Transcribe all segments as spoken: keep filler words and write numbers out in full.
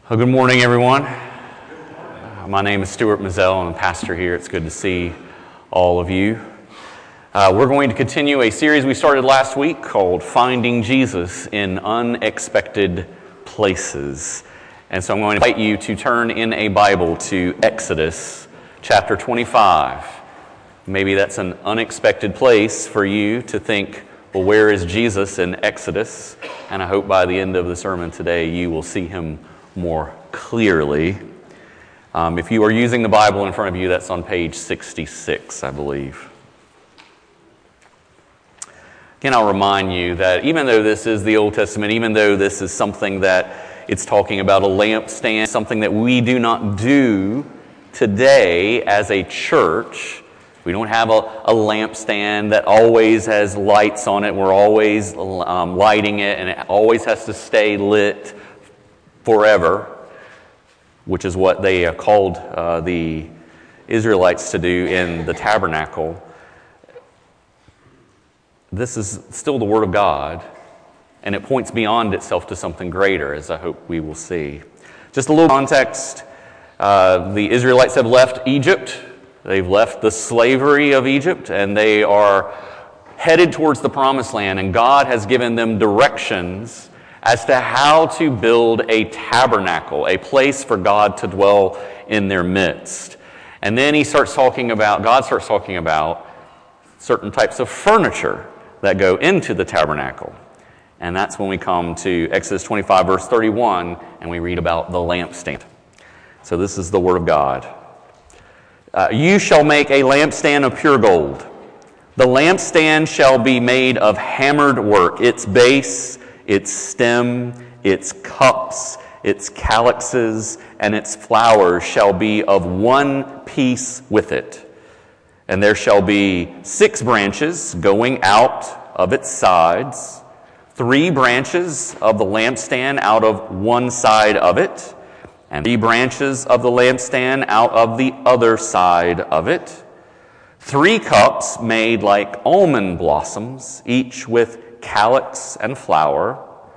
Well, good morning, everyone. Uh, my name is Stuart Mazzell. I'm a pastor here. It's good to see all of you. Uh, we're going to continue a series we started last week called Finding Jesus in Unexpected Places. And so I'm going to invite you to turn in a Bible to Exodus chapter twenty-five. Maybe that's an unexpected place for you to think, well, where is Jesus in Exodus? And I hope by the end of the sermon today you will see him more clearly. Um, if you are using the Bible in front of you, that's on page sixty-six, I believe. Again, I'll remind you that even though this is the Old Testament, even though this is something that it's talking about a lampstand, something that we do not do today as a church. We don't have a, a lampstand that always has lights on it. We're always um, lighting it, and it always has to stay lit forever, which is what they uh, called uh, the Israelites to do in the tabernacle. This is still the Word of God, and it points beyond itself to something greater, as I hope we will see. Just a little context. Uh, the Israelites have left Egypt. They've left the slavery of Egypt, and they are headed towards the Promised Land, and God has given them directions as to how to build a tabernacle, a place for God to dwell in their midst. And then he starts talking about, God starts talking about certain types of furniture that go into the tabernacle. And that's when we come to Exodus twenty-five, verse thirty-one, and we read about the lampstand. So this is the Word of God. Uh, you shall make a lampstand of pure gold. The lampstand shall be made of hammered work. Its base, its stem, its cups, its calyxes, and its flowers shall be of one piece with it. And there shall be six branches going out of its sides, three branches of the lampstand out of one side of it, and three branches of the lampstand out of the other side of it. Three cups made like almond blossoms, each with calyx and flower,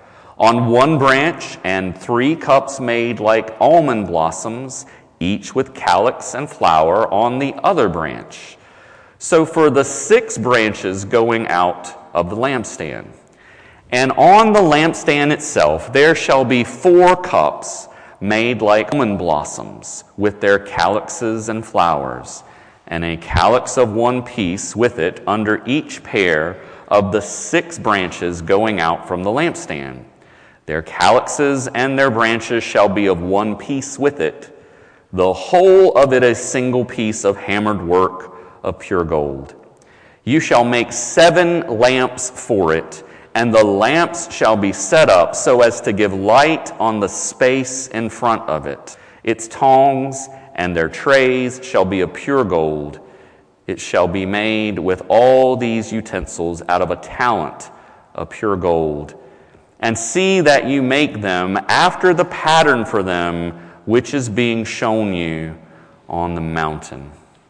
on one branch, and three cups made like almond blossoms, each with calyx and flower on the other branch. So for the six branches going out of the lampstand. And on the lampstand itself there shall be four cups made like almond blossoms, with their calyxes and flowers, and a calyx of one piece with it under each pair of the six branches going out from the lampstand. Their calyxes and their branches shall be of one piece with it, the whole of it a single piece of hammered work of pure gold. You shall make seven lamps for it, and the lamps shall be set up so as to give light on the space in front of it. Its tongs and their trays shall be of pure gold. It shall be made with all these utensils out of a talent of pure gold. And see that you make them after the pattern for them which is being shown you on the mountain.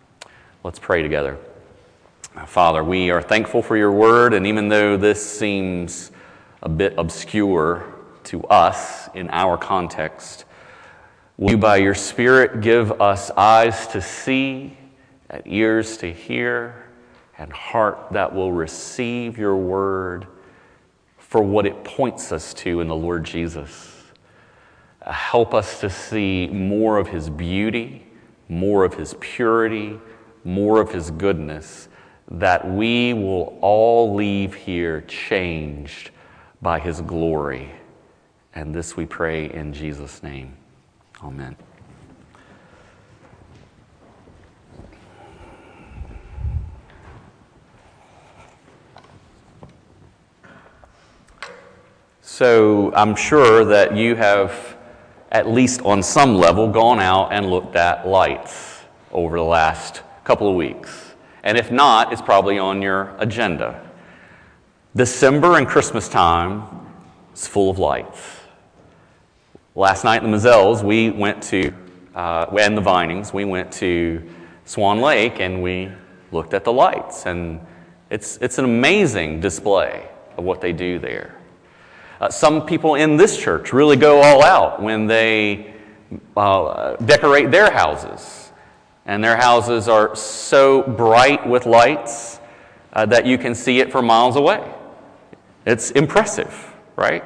Let's pray together. Father, we are thankful for your word, and even though this seems a bit obscure to us in our context, will you by your Spirit give us eyes to see, and ears to hear, and heart that will receive your word for what it points us to in the Lord Jesus. Help us to see more of his beauty, more of his purity, more of his goodness, that we will all leave here changed by his glory. And this we pray in Jesus' name. Amen. So I'm sure that you have, at least on some level, gone out and looked at lights over the last couple of weeks. And if not, it's probably on your agenda. December and Christmas time is full of lights. Last night in the Mazzells, we went to, uh, and the Vinings, we went to Swan Lake and we looked at the lights. And it's, it's an amazing display of what they do there. Uh, some people in this church really go all out when they uh, decorate their houses. And their houses are so bright with lights uh, that you can see it for miles away. It's impressive, right?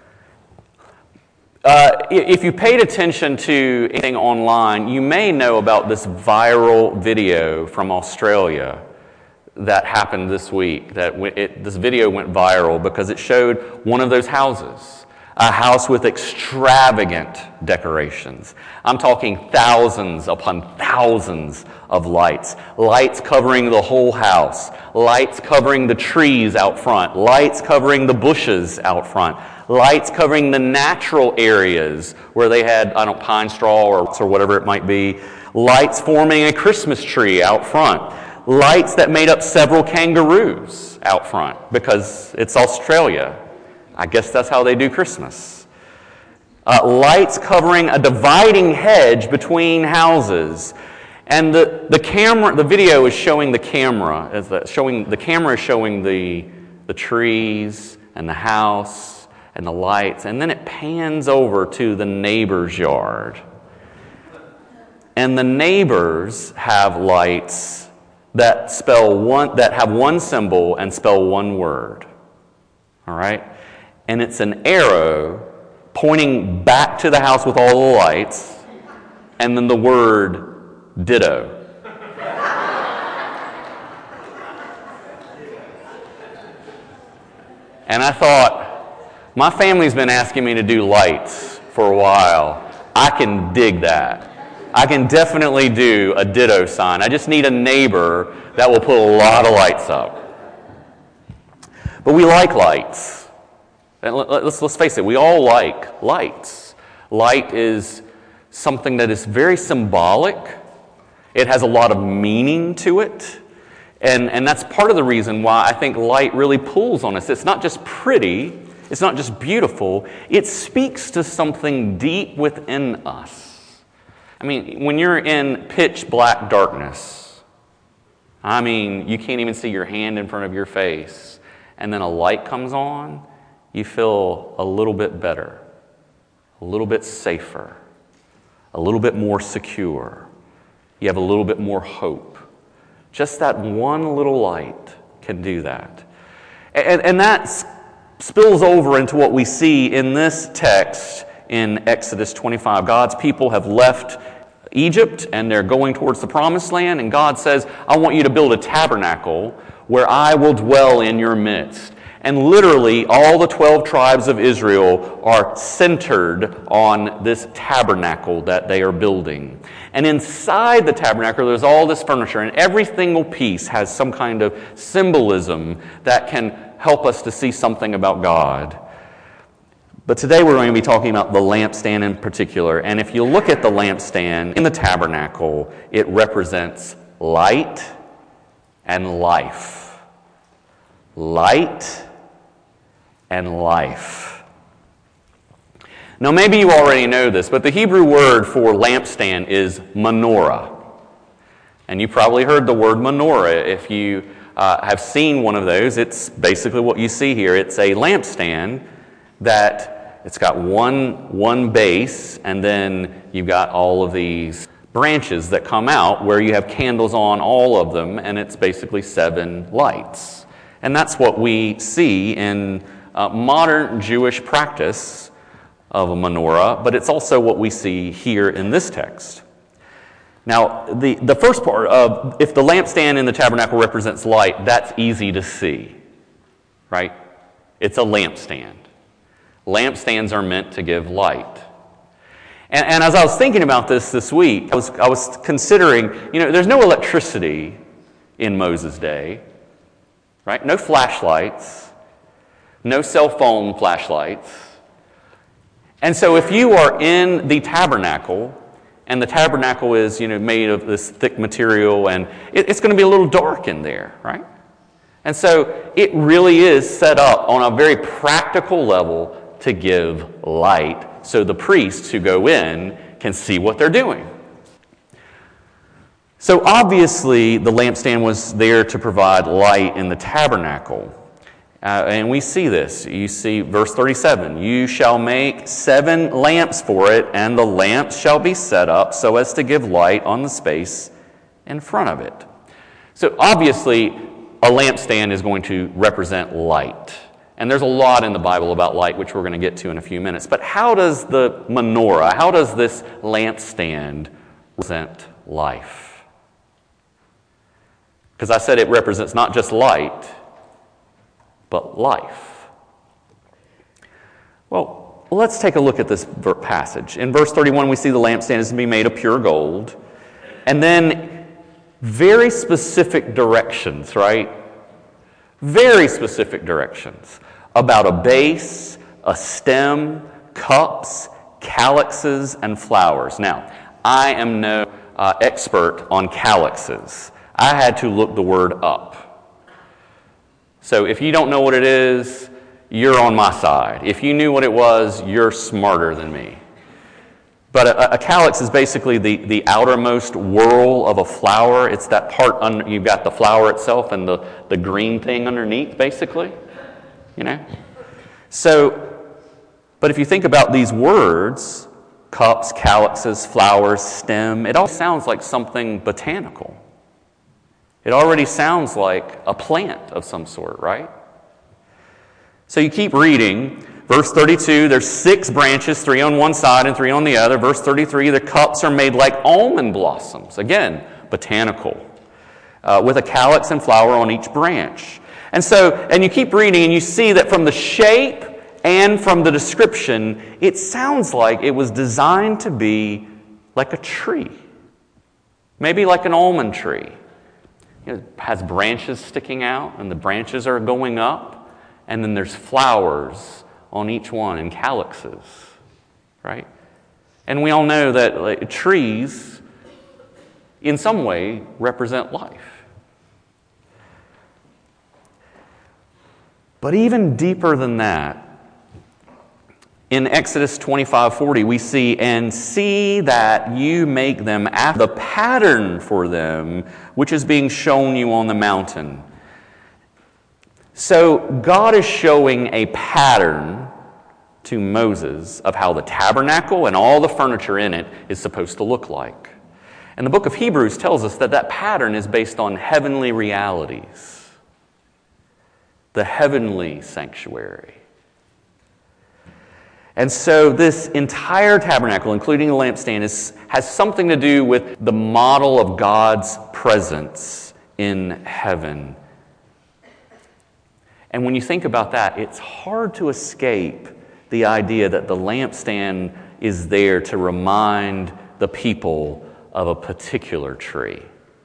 Uh, if you paid attention to anything online, you may know about this viral video from Australia that happened this week. That it, this video went viral because it showed one of those houses, a house with extravagant decorations. I'm talking thousands upon thousands of lights. Lights covering the whole house. Lights covering the trees out front. Lights covering the bushes out front. Lights covering the natural areas where they had, I don't know, pine straw or, or whatever it might be. Lights forming a Christmas tree out front. Lights that made up several kangaroos out front because it's Australia. I guess that's how they do Christmas. Uh, lights covering a dividing hedge between houses. And the, the camera, the video is showing the camera, is the, showing, the camera is showing the, the trees and the house and the lights, and then it pans over to the neighbor's yard. And the neighbors have lights that spell one, that have one symbol and spell one word. All right? And it's an arrow pointing back to the house with all the lights, and then the word ditto. And I thought, my family's been asking me to do lights for a while. I can dig that. I can definitely do a ditto sign. I just need a neighbor that will put a lot of lights up. But we like lights. And let's, let's face it, we all like lights. Light is something that is very symbolic. It has a lot of meaning to it. And, and that's part of the reason why I think light really pulls on us. It's not just pretty. It's not just beautiful. It speaks to something deep within us. I mean, when you're in pitch black darkness, I mean, you can't even see your hand in front of your face, and then a light comes on, you feel a little bit better, a little bit safer, a little bit more secure. You have a little bit more hope. Just that one little light can do that. And, and that's spills over into what we see in this text in Exodus twenty-five. God's people have left Egypt and they're going towards the promised land, and God says, I want you to build a tabernacle where I will dwell in your midst. And literally all the twelve tribes of Israel are centered on this tabernacle that they are building. And inside the tabernacle there's all this furniture, and every single piece has some kind of symbolism that can help us to see something about God. But today we're going to be talking about the lampstand in particular. And if you look at the lampstand in the tabernacle, it represents light and life. Light and life. Now maybe you already know this, but the Hebrew word for lampstand is menorah. And you probably heard the word menorah if you Uh, have seen one of those. It's basically what you see here. It's a lampstand that it's got one, one base, and then you've got all of these branches that come out where you have candles on all of them, and it's basically seven lights. And that's what we see in uh, modern Jewish practice of a menorah, but it's also what we see here in this text. Now, the, the first part of, if the lampstand in the tabernacle represents light, that's easy to see, right? It's a lampstand. Lampstands are meant to give light. And, and as I was thinking about this this week, I was, I was considering, you know, there's no electricity in Moses' day, right? No flashlights, no cell phone flashlights. And so if you are in the tabernacle, and the tabernacle is, you know, made of this thick material, and it, it's going to be a little dark in there, right? And so it really is set up on a very practical level to give light so the priests who go in can see what they're doing. So obviously the lampstand was there to provide light in the tabernacle. Uh, and we see this. You see verse thirty-seven. You shall make seven lamps for it, and the lamps shall be set up so as to give light on the space in front of it. So obviously, a lampstand is going to represent light. And there's a lot in the Bible about light, which we're going to get to in a few minutes. But how does the menorah, how does this lampstand represent life? Because I said it represents not just light, but life. Well, let's take a look at this passage. In verse thirty-one, we see the lampstand is to be made of pure gold. And then very specific directions, right? Very specific directions about a base, a stem, cups, calyxes, and flowers. Now, I am no uh, expert on calyxes. I had to look the word up. So if you don't know what it is, you're on my side. If you knew what it was, you're smarter than me. But a, a calyx is basically the, the outermost whorl of a flower. It's that part, under, you've got the flower itself and the, the green thing underneath, basically. You know? So, but if you think about these words, cups, calyxes, flowers, stem, it all sounds like something botanical. It already sounds like a plant of some sort, right? So you keep reading. Verse thirty-two, there's six branches, three on one side and three on the other. Verse thirty-three, the cups are made like almond blossoms. Again, botanical. Uh, with a calyx and flower on each branch. And so, and you keep reading and you see that from the shape and from the description, it sounds like it was designed to be like a tree. Maybe like an almond tree. It has branches sticking out, and the branches are going up, and then there's flowers on each one, and calyxes, right? And we all know that like, trees, in some way, represent life. But even deeper than that, in Exodus twenty-five forty, we see, and see that you make them after the pattern for them, which is being shown you on the mountain. So God is showing a pattern to Moses of how the tabernacle and all the furniture in it is supposed to look like. And the book of Hebrews tells us that that pattern is based on heavenly realities. The heavenly sanctuary. And so this entire tabernacle, including the lampstand, is, has something to do with the model of God's presence in heaven. And when you think about that, it's hard to escape the idea that the lampstand is there to remind the people of a particular tree.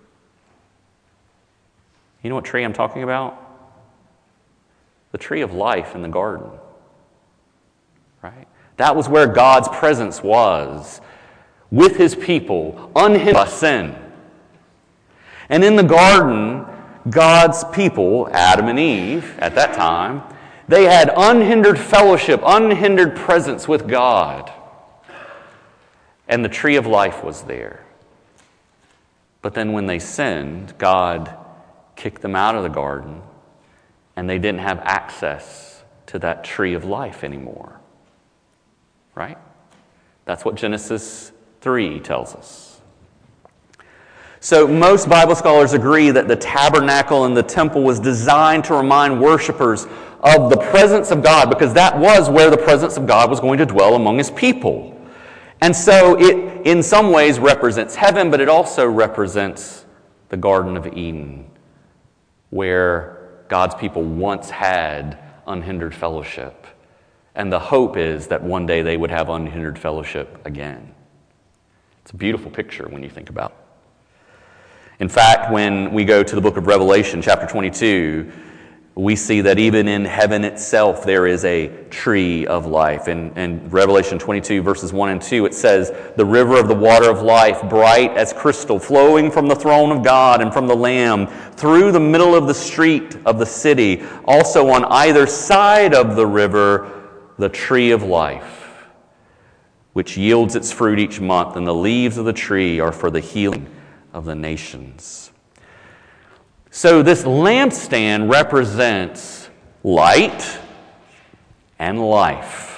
You know what tree I'm talking about? The tree of life in the garden. Right? That was where God's presence was with his people, unhindered by sin. And in the garden, God's people, Adam and Eve, at that time, they had unhindered fellowship, unhindered presence with God. And the tree of life was there. But then when they sinned, God kicked them out of the garden, and they didn't have access to that tree of life anymore. Right? That's what Genesis three tells us. So most Bible scholars agree that the tabernacle and the temple was designed to remind worshipers of the presence of God, because that was where the presence of God was going to dwell among his people. And so it, in some ways, represents heaven, but it also represents the Garden of Eden, where God's people once had unhindered fellowship. And the hope is that one day they would have unhindered fellowship again. It's a beautiful picture when you think about it. In fact, when we go to the book of Revelation, chapter twenty-two, we see that even in heaven itself there is a tree of life. In, in Revelation twenty-two, verses one and two, it says, "The river of the water of life, bright as crystal, flowing from the throne of God and from the Lamb, through the middle of the street of the city. Also on either side of the river, the tree of life, which yields its fruit each month, and the leaves of the tree are for the healing of the nations." So this lampstand represents light and life.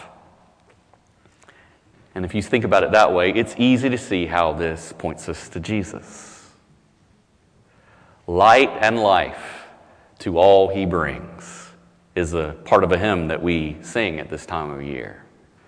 And if you think about it that way, it's easy to see how this points us to Jesus. Light and life to all he brings is a part of a hymn that we sing at this time of year.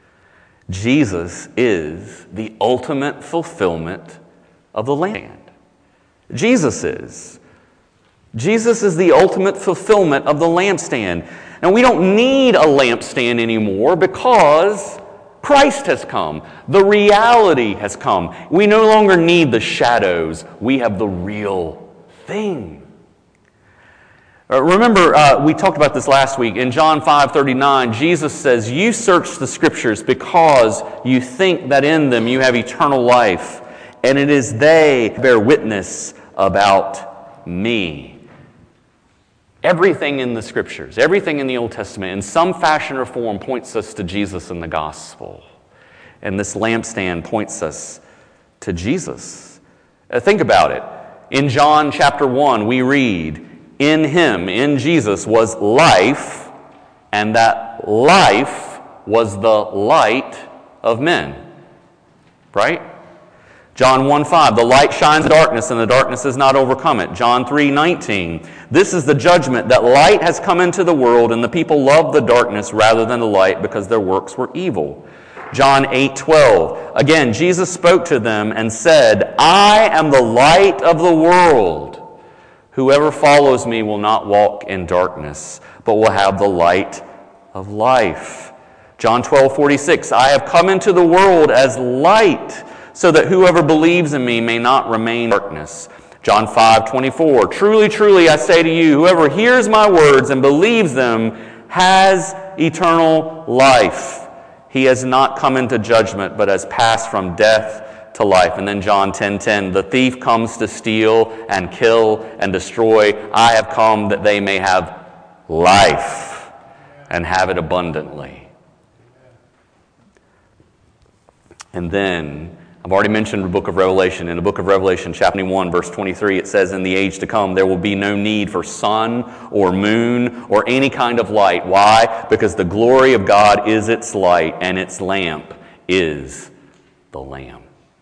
Jesus is the ultimate fulfillment of the lampstand. Jesus is. Jesus is the ultimate fulfillment of the lampstand. And we don't need a lampstand anymore because Christ has come. The reality has come. We no longer need the shadows. We have the real thing. Uh, remember, uh, we talked about this last week. In John five thirty-nine, Jesus says, "You search the Scriptures because you think that in them you have eternal life, and it is they who bear witness about me." Everything in the Scriptures, everything in the Old Testament, in some fashion or form, points us to Jesus in the gospel. And this lampstand points us to Jesus. Uh, think about it. In John chapter one, we read, "In him, in Jesus, was life, and that life was the light of men." Right? John one five, "The light shines in darkness, and the darkness has not overcome it." John three nineteen, "This is the judgment, that light has come into the world, and the people love the darkness rather than the light, because their works were evil." John eight twelve, again, Jesus spoke to them and said, "I am the light of the world. Whoever follows me will not walk in darkness, but will have the light of life." John twelve forty-six, "I have come into the world as light, so that whoever believes in me may not remain in darkness." John five twenty-four, "Truly, truly, I say to you, whoever hears my words and believes them has eternal life. He has not come into judgment, but has passed from death to life." And then John ten ten, "The thief comes to steal and kill and destroy. I have come that they may have life and have it abundantly." And then, I've already mentioned the book of Revelation. In the book of Revelation, chapter one, verse twenty-three, it says, "In the age to come, there will be no need for sun or moon or any kind of light." Why? Because the glory of God is its light, and its lamp is the Lamb.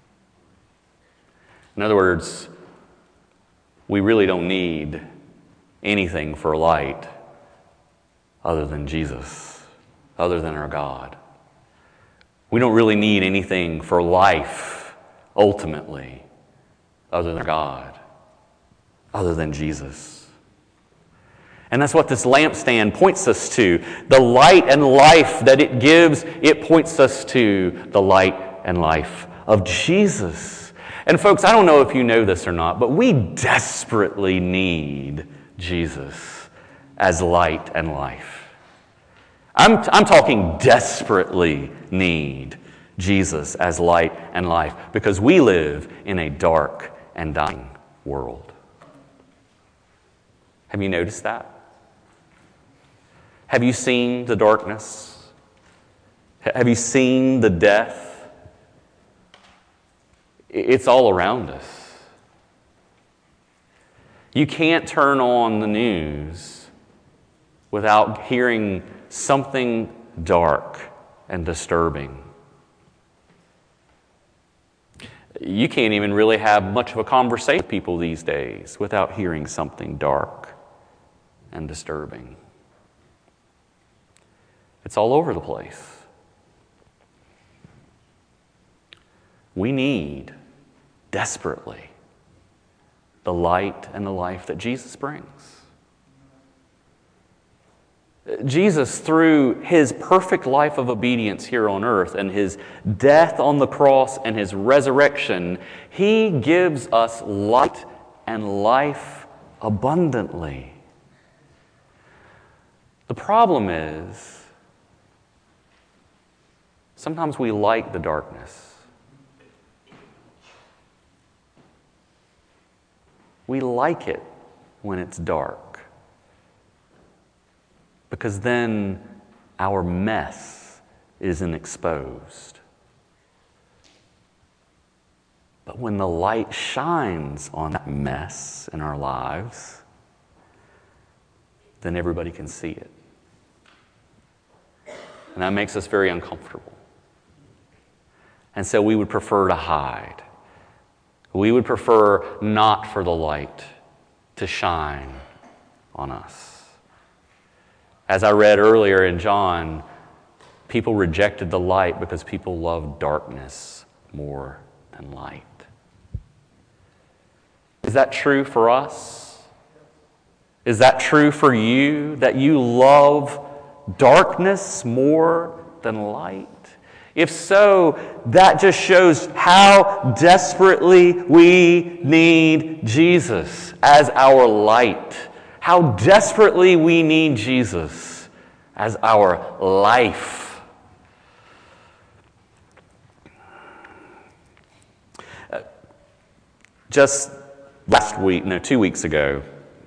In other words, we really don't need anything for light other than Jesus, other than our God. We don't really need anything for life, ultimately, other than God, other than Jesus. And that's what this lampstand points us to. The light and life that it gives, it points us to the light and life of Jesus. And folks, I don't know if you know this or not, but we desperately need Jesus as light and life. I'm, I'm talking desperately need Jesus as light and life, because we live in a dark and dying world. Have you noticed that? Have you seen the darkness? Have you seen the death? It's all around us. You can't turn on the news without hearing something dark and disturbing. You can't even really have much of a conversation with people these days without hearing something dark and disturbing. It's all over the place. We need desperately the light and the life that Jesus brings. Jesus, through his perfect life of obedience here on earth and his death on the cross and his resurrection, he gives us light and life abundantly. The problem is, sometimes we like the darkness. We like it when it's dark, because then our mess isn't exposed. But when the light shines on that mess in our lives, then everybody can see it. And that makes us very uncomfortable. And so we would prefer to hide. We would prefer not for the light to shine on us. As I read earlier in John, people rejected the light because people love darkness more than light. Is that true for us? Is that true for you, that you love darkness more than light? If so, that just shows how desperately we need Jesus as our light. How desperately we need Jesus as our life. Uh, just last week, no, two weeks ago,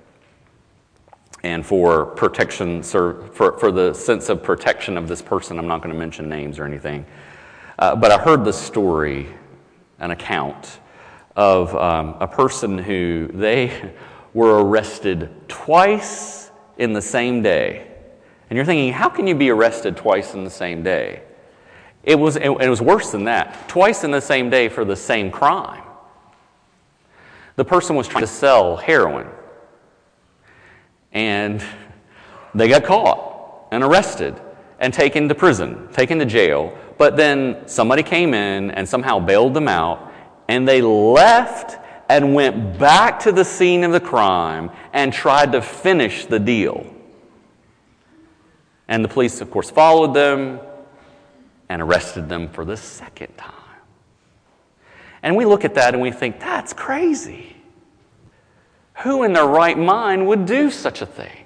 and for protection, for, for the sense of protection of this person, I'm not going to mention names or anything, uh, but I heard the story, an account of um, a person who they were arrested twice in the same day. And you're thinking, how can you be arrested twice in the same day? It was, it, it was worse than that. Twice in the same day for the same crime. The person was trying to sell heroin. And they got caught and arrested and taken to prison, taken to jail. But then somebody came in and somehow bailed them out, and they left and went back to the scene of the crime and tried to finish the deal. And the police, of course, followed them and arrested them for the second time. And we look at that and we think, that's crazy. Who in their right mind would do such a thing?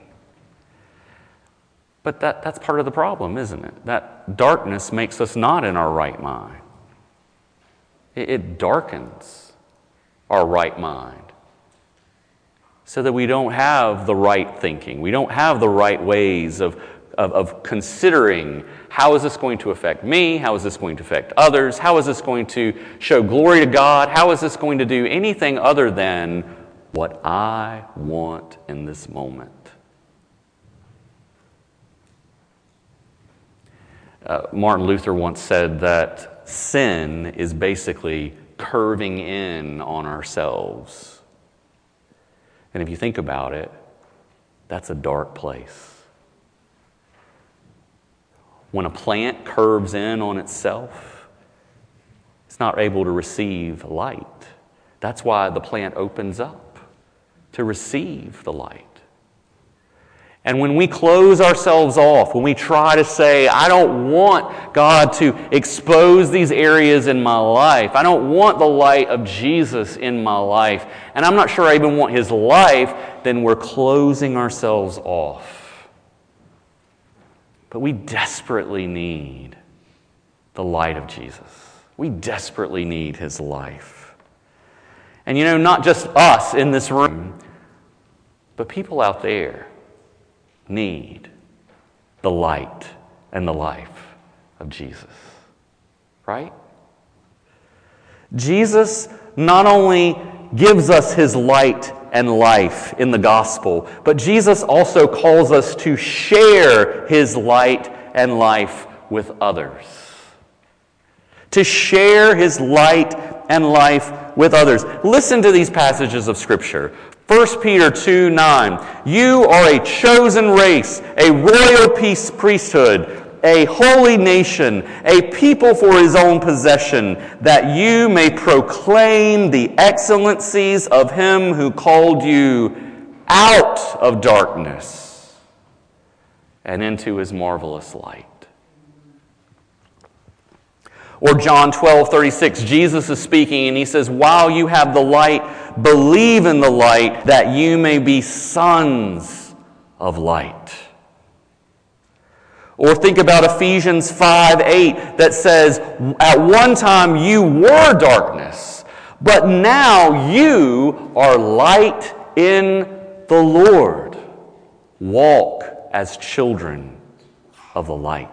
But that, that's part of the problem, isn't it? That darkness makes us not in our right mind. It, it darkens our right mind so that we don't have the right thinking. We don't have the right ways of, of, of considering, how is this going to affect me? How is this going to affect others? How is this going to show glory to God? How is this going to do anything other than what I want in this moment? Uh, Martin Luther once said that sin is basically curving in on ourselves. And if you think about it, that's a dark place. When a plant curves in on itself, it's not able to receive light. That's why the plant opens up to receive the light. And when we close ourselves off, when we try to say, I don't want God to expose these areas in my life, I don't want the light of Jesus in my life, and I'm not sure I even want His life, then we're closing ourselves off. But we desperately need the light of Jesus. We desperately need His life. And you know, not just us in this room, but people out there need the light and the life of Jesus. Right? Jesus not only gives us His light and life in the gospel, but Jesus also calls us to share His light and life with others. To share His light and life with others. Listen to these passages of Scripture. First Peter two nine. You are a chosen race, a royal priesthood, a holy nation, a people for His own possession, that you may proclaim the excellencies of Him who called you out of darkness and into His marvelous light. Or John twelve thirty-six, Jesus is speaking and He says, while you have the light, believe in the light, that you may be sons of light. Or think about Ephesians five eight that says, at one time you were darkness, but now you are light in the Lord. Walk as children of the light.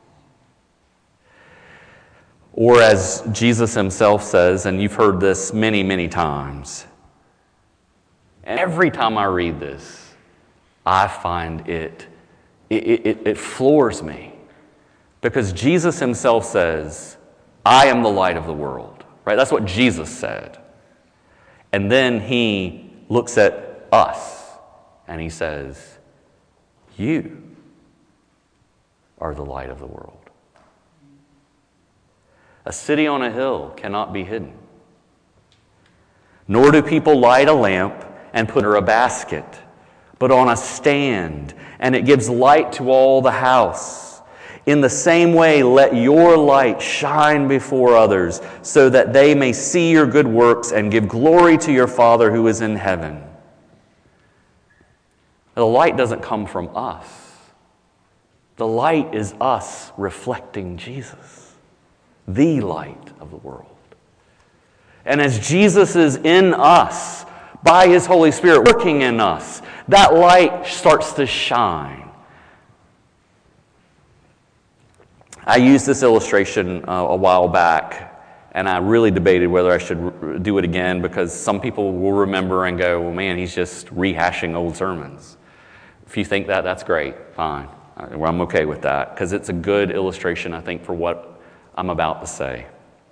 Or as Jesus Himself says, and you've heard this many, many times, and every time I read this, I find it, it, it, it floors me. Because Jesus himself says, I am the light of the world. Right? That's what Jesus said. And then he looks at us and he says, you are the light of the world. A city on a hill cannot be hidden. Nor do people light a lamp and put it in a basket, but on a stand, and it gives light to all the house. In the same way, let your light shine before others, so that they may see your good works and give glory to your Father who is in heaven. The light doesn't come from us. The light is us reflecting Jesus, the light of the world. And as Jesus is in us, by His Holy Spirit working in us, that light starts to shine. I used this illustration uh, a while back, and I really debated whether I should re- do it again, because some people will remember and go, well, man, he's just rehashing old sermons. If you think that, that's great, fine. I'm okay with that, because it's a good illustration, I think, for what I'm about to say.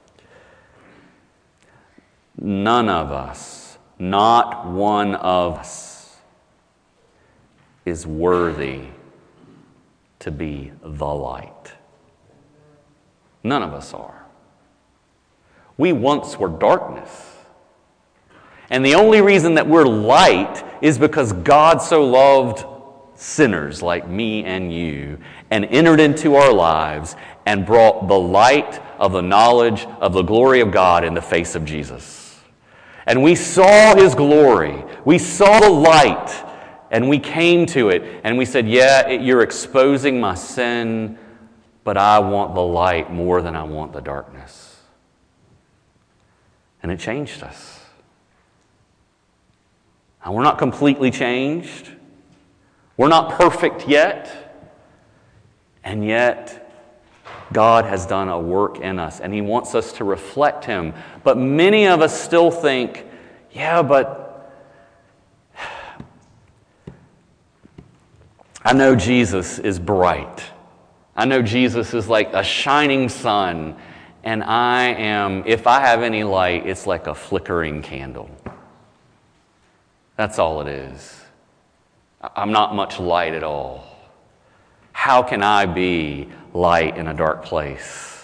None of us, not one of us, is worthy to be the light. None of us are. We once were darkness. And the only reason that we're light is because God so loved sinners like me and you and entered into our lives and brought the light of the knowledge of the glory of God in the face of Jesus. And we saw His glory. We saw the light, and we came to it, and we said, yeah, it, you're exposing my sin, but I want the light more than I want the darkness. And it changed us. And we're not completely changed. We're not perfect yet. And yet, God has done a work in us, and He wants us to reflect Him. But many of us still think, yeah, but I know Jesus is bright. I know Jesus is like a shining sun, and I am, if I have any light, it's like a flickering candle. That's all it is. I'm not much light at all. How can I be light in a dark place?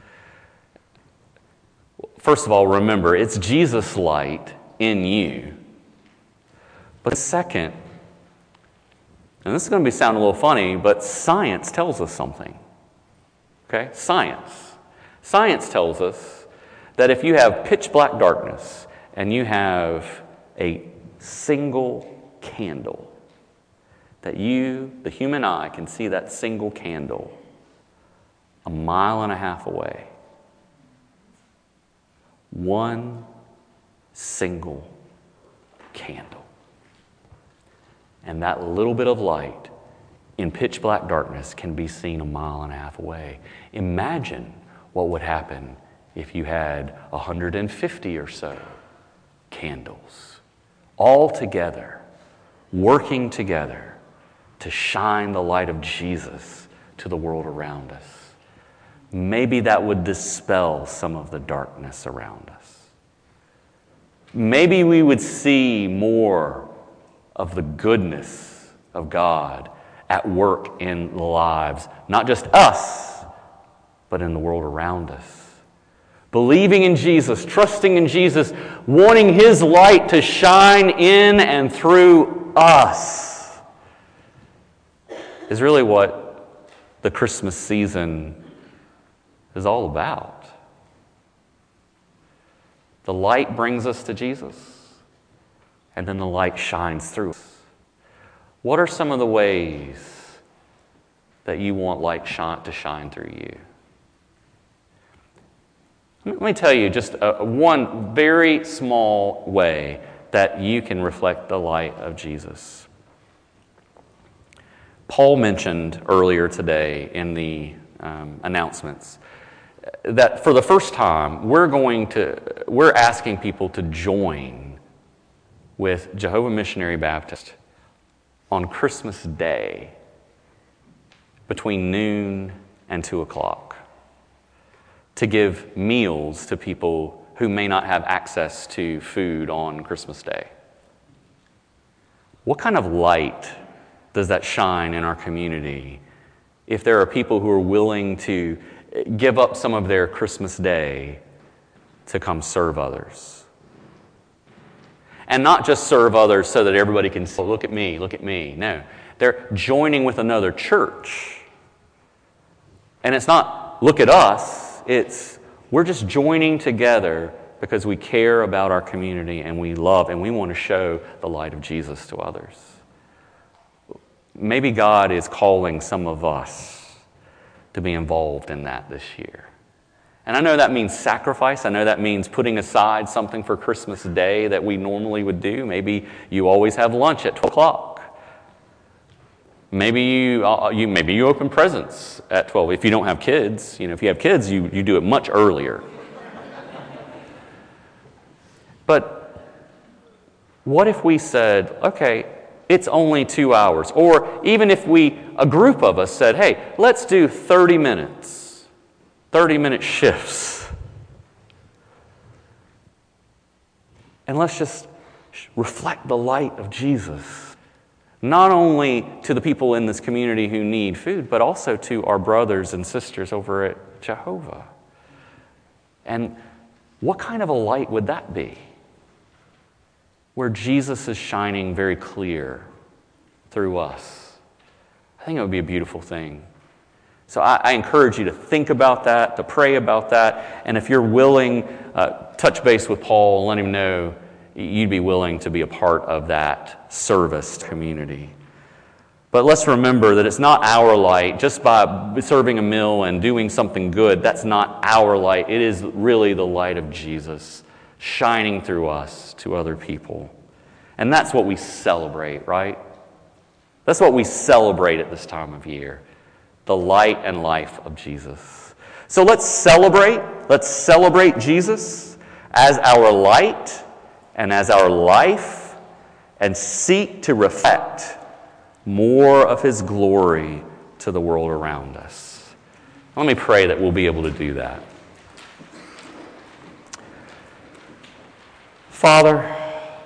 First of all, remember, it's Jesus' light in you. But second, and this is going to be sound a little funny, but science tells us something. Okay? Science. Science tells us that if you have pitch black darkness and you have a single candle, that you, the human eye, can see that single candle a mile and a half away. One single candle. And that little bit of light in pitch black darkness can be seen a mile and a half away. Imagine what would happen if you had one hundred fifty or so candles all together, working together to shine the light of Jesus to the world around us. Maybe that would dispel some of the darkness around us. Maybe we would see more of the goodness of God at work in the lives, not just us, but in the world around us. Believing in Jesus, trusting in Jesus, wanting His light to shine in and through us is really what the Christmas season is all about. The light brings us to Jesus. And then the light shines through us. What are some of the ways that you want light to shine through you? Let me tell you just a, one very small way that you can reflect the light of Jesus. Paul mentioned earlier today in the um, announcements that for the first time we're going to we're asking people to join with Jehovah Missionary Baptist on Christmas Day between noon and two o'clock, to give meals to people who may not have access to food on Christmas Day? What kind of light does that shine in our community if there are people who are willing to give up some of their Christmas Day to come serve others? And not just serve others so that everybody can say, look at me, look at me. No, they're joining with another church. And it's not, look at us. It's, we're just joining together because we care about our community and we love and we want to show the light of Jesus to others. Maybe God is calling some of us to be involved in that this year. And I know that means sacrifice. I know that means putting aside something for Christmas Day that we normally would do. Maybe you always have lunch at twelve o'clock. Maybe you, uh, you maybe you open presents at twelve. If you don't have kids, you know, if you have kids, you, you do it much earlier. But what if we said, okay, it's only two hours? Or even if we, a group of us said, hey, let's do thirty minutes. thirty-minute shifts. And let's just reflect the light of Jesus, not only to the people in this community who need food, but also to our brothers and sisters over at Jehovah. And what kind of a light would that be? Where Jesus is shining very clear through us. I think it would be a beautiful thing. So I, I encourage you to think about that, to pray about that, and if you're willing, uh, touch base with Paul and let him know you'd be willing to be a part of that service community. But let's remember that it's not our light. Just by serving a meal and doing something good, that's not our light. It is really the light of Jesus shining through us to other people. And that's what we celebrate, right? That's what we celebrate at this time of year. The light and life of Jesus. So let's celebrate. Let's celebrate Jesus as our light and as our life and seek to reflect more of His glory to the world around us. Let me pray that we'll be able to do that. Father,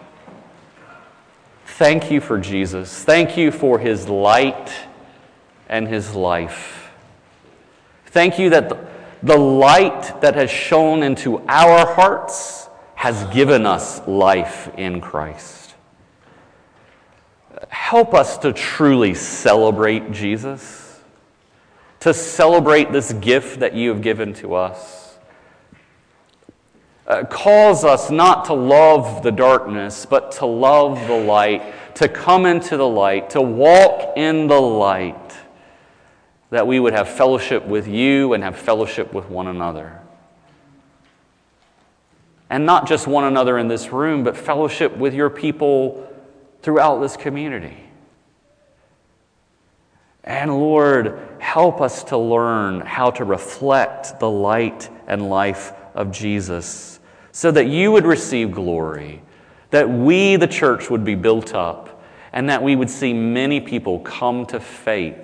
thank you for Jesus. Thank you for His light and His life. Thank you that the, the light that has shone into our hearts has given us life in Christ. Help us to truly celebrate Jesus, to celebrate this gift that you have given to us. Uh, cause us not to love the darkness, but to love the light, to come into the light, to walk in the light, that we would have fellowship with you and have fellowship with one another. And not just one another in this room, but fellowship with your people throughout this community. And Lord, help us to learn how to reflect the light and life of Jesus so that you would receive glory, that we, the church, would be built up, and that we would see many people come to faith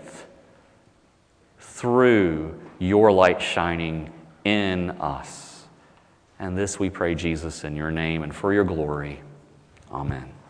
through your light shining in us. And this we pray, Jesus, in your name and for your glory. Amen.